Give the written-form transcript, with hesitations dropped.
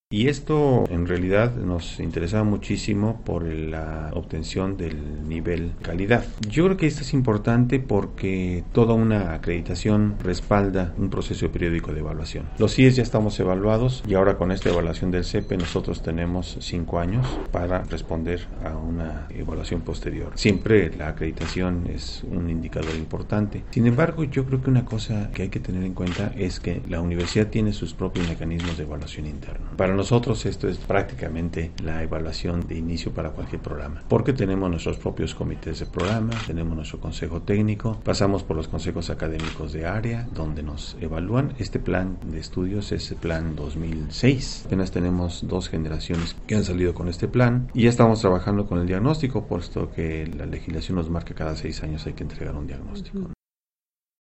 Y esto en realidad nos interesaba muchísimo por la obtención del nivel calidad. Yo creo que esto es importante porque toda una acreditación respalda un proceso periódico de evaluación. Los CIES ya estamos evaluados y ahora con esta evaluación del CEPE nosotros tenemos 5 años para responder a una evaluación posterior. Siempre la acreditación es un indicador importante. Sin embargo, yo creo que una cosa que hay que tener en cuenta es que la universidad tiene sus propios mecanismos de evaluación interna. Para nosotros esto es prácticamente la evaluación de inicio para cualquier programa, porque tenemos nuestros propios comités de programa, tenemos nuestro consejo técnico, pasamos por los consejos académicos de área donde nos evalúan. Este plan de estudios es el plan 2006. Apenas tenemos 2 generaciones que han salido con este plan y ya estamos trabajando con el diagnóstico, puesto que la legislación nos marca cada 6 años hay que entregar un diagnóstico.